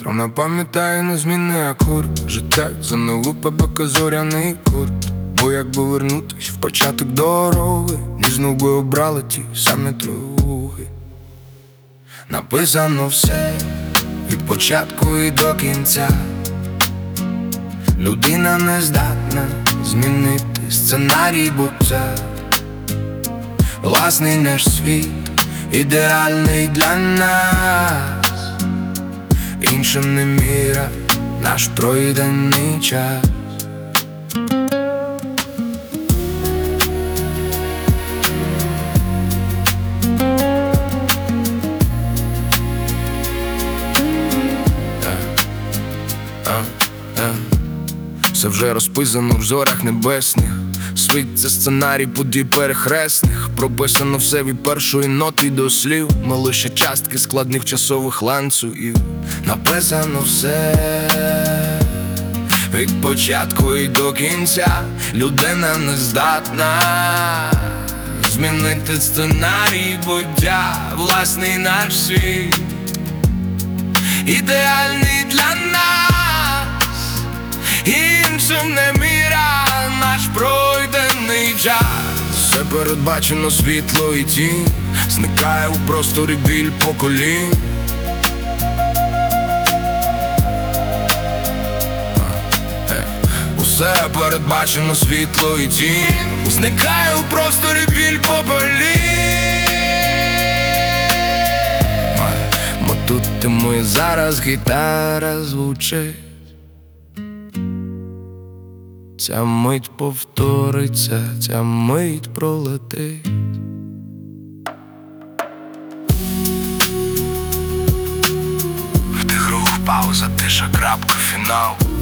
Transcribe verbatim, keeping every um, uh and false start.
Травна пам'ятає незмінний акорд. Життя занило поки зоряний кут. Бо якби вернутись в початок дороги, ніж знов би обрали ті самі труги. Написано все від початку і до кінця. Людина не здатна змінити сценарій буття. Власний наш світ, ідеальний для нас. Іншим не міра наш пройдений час. Все вже розписано в зорях небесних. Світ — це сценарій подій перехресних. Прописано все від першої ноти до слів. Ми лише частки складних часових ланцюгів. Написано все від початку і до кінця. Людина не здатна змінити сценарій буття. Власний наш світ, ідеальний для нас. Іншим не міра наш пройдений час. Все передбачено, світло і тінь. Зникає у просторі біль поколінь. Усе передбачено, світло і тінь. Зникає у просторі біль поколінь. Мо тут і ми зараз гітара звучить. Ця мить повториться, ця мить пролетить. Вдих, рух, пауза, тиша, крапка, фінал.